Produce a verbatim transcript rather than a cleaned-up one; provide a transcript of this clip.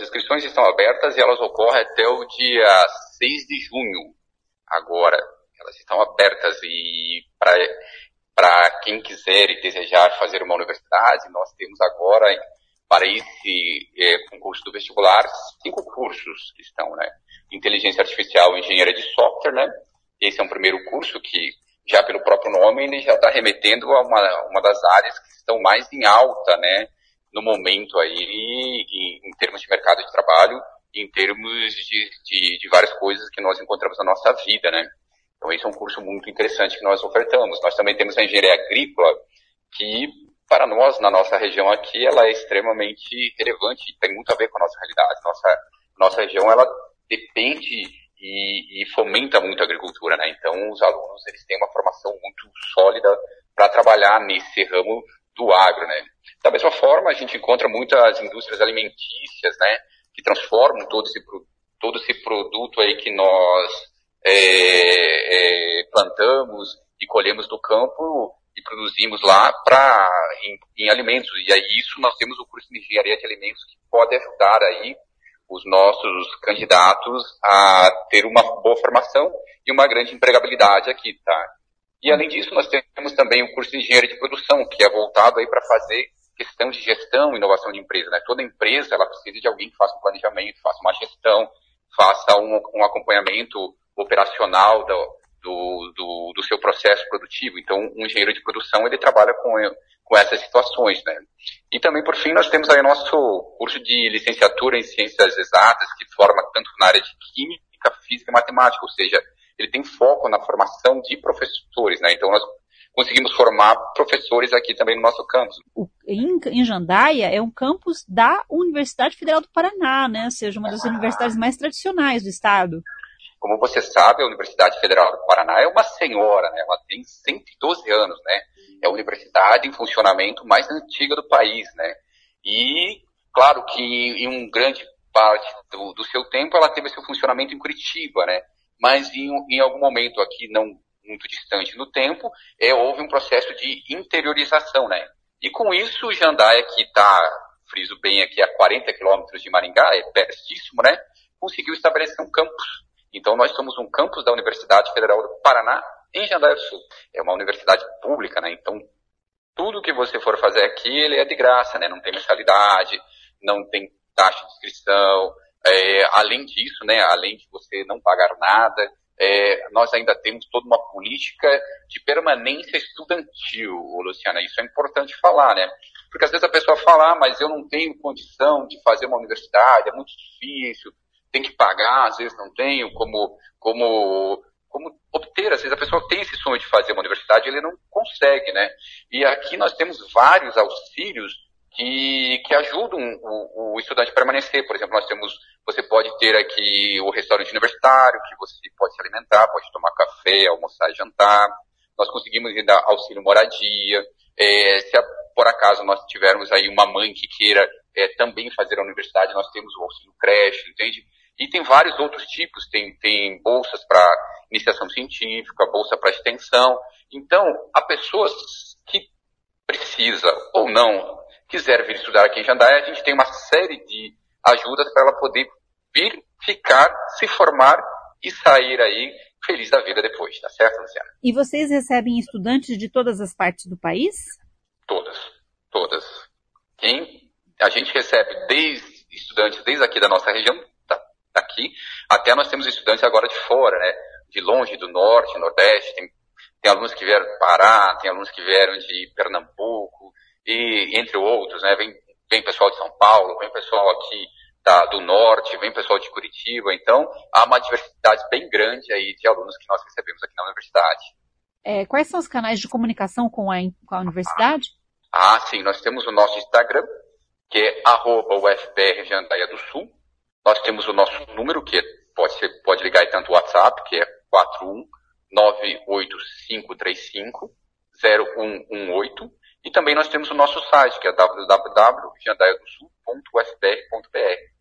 inscrições estão abertas e elas ocorrem até o dia seis de junho. Agora, elas estão abertas e para quem quiser e desejar fazer uma universidade, nós temos agora, para esse é, concurso do vestibular, cinco cursos que estão, né? Inteligência Artificial e Engenharia de Software, né? Esse é um primeiro curso que, já pelo próprio nome, ele já está remetendo a uma, uma das áreas que estão mais em alta, né? No momento aí, e, em termos de mercado de trabalho, em termos de, de, de várias coisas que nós encontramos na nossa vida, né? Então, esse é um curso muito interessante que nós ofertamos. Nós também temos a engenharia agrícola, que, para nós, na nossa região aqui, ela é extremamente relevante, tem muito a ver com a nossa realidade. Nossa, nossa região, ela depende e, e fomenta muito a agricultura, né? Então, os alunos, eles têm uma formação muito sólida para trabalhar nesse ramo do agro, né? Da mesma forma, a gente encontra muitas indústrias alimentícias, né? Que transformam todo esse, todo esse produto aí que nós é, é, plantamos e colhemos do campo e produzimos lá para em, em alimentos. E aí isso nós temos o curso de engenharia de alimentos que pode ajudar aí os nossos candidatos a ter uma boa formação e uma grande empregabilidade aqui, tá? E além disso, nós temos também o curso de engenharia de produção, que é voltado aí para fazer questão de gestão e inovação de empresa, né? Toda empresa, ela precisa de alguém que faça um planejamento, faça uma gestão, faça um, um acompanhamento operacional do, do, do, do seu processo produtivo. Então, um engenheiro de produção, ele trabalha com, com essas situações, né? E também, por fim, nós temos aí o nosso curso de licenciatura em ciências exatas, que forma tanto na área de química, física e matemática, ou seja, ele tem foco na formação de professores, né? Então, nós conseguimos formar professores aqui também no nosso campus. O, em, em Jandaia é um campus da Universidade Federal do Paraná, né? Ou seja, uma das universidades mais tradicionais do estado. Como você sabe, a Universidade Federal do Paraná é uma senhora, né? Ela tem cento e doze anos, né? É a universidade em funcionamento mais antiga do país, né? E, claro que em um grande parte do, do seu tempo ela teve seu funcionamento em Curitiba, né? Mas em, em algum momento aqui, não muito distante no tempo, é, houve um processo de interiorização, né? E com isso, Jandaia, que está, friso bem aqui, a quarenta quilômetros de Maringá, é pertíssimo, né? Conseguiu estabelecer um campus. Então, nós somos um campus da Universidade Federal do Paraná, em Jandaia do Sul. É uma universidade pública, né? Então, tudo que você for fazer aqui, ele é de graça, né? Não tem mensalidade, não tem taxa de inscrição. É, além disso, né? Além de você não pagar nada, é, nós ainda temos toda uma política de permanência estudantil, Luciana. Isso é importante falar, né? Porque às vezes a pessoa fala, ah, mas eu não tenho condição de fazer uma universidade, é muito difícil, tem que pagar, às vezes não tenho como, como, como obter. Às vezes a pessoa tem esse sonho de fazer uma universidade e ele não consegue, né? E aqui nós temos vários auxílios que, que ajudam o, o estudante a permanecer. Por exemplo, nós temos, você pode ter aqui o restaurante universitário, que você pode se alimentar, pode tomar café, almoçar e jantar. Nós conseguimos ainda auxílio moradia. É, se a, por acaso nós tivermos aí uma mãe que queira é, também fazer a universidade, nós temos o auxílio creche, entende? E tem vários outros tipos, tem, tem bolsas para iniciação científica, bolsa para extensão. Então, a pessoa que precisa ou não quiser vir estudar aqui em Jandaia, a gente tem uma série de ajudas para ela poder vir, ficar, se formar e sair aí feliz da vida depois, tá certo, Luciana? E vocês recebem estudantes de todas as partes do país? Todas, todas. Quem a gente recebe desde estudantes desde aqui da nossa região, aqui, até nós temos estudantes agora de fora, né? De longe, do norte, nordeste, tem, tem alunos que vieram do Pará, tem alunos que vieram de Pernambuco, e entre outros, né? Vem, vem pessoal de São Paulo, vem pessoal aqui da, do norte, vem pessoal de Curitiba, então há uma diversidade bem grande aí de alunos que nós recebemos aqui na universidade. É, quais são os canais de comunicação com a, com a universidade? Ah, sim, nós temos o nosso Instagram, que é arroba U F P R Jandaia do Sul. Nós temos o nosso número, que pode, ser, pode ligar aí tanto o WhatsApp, que é quatro um nove oito cinco três cinco zero um um oito. E também nós temos o nosso site, que é w w w ponto jandaia do sul ponto u f p r ponto b r.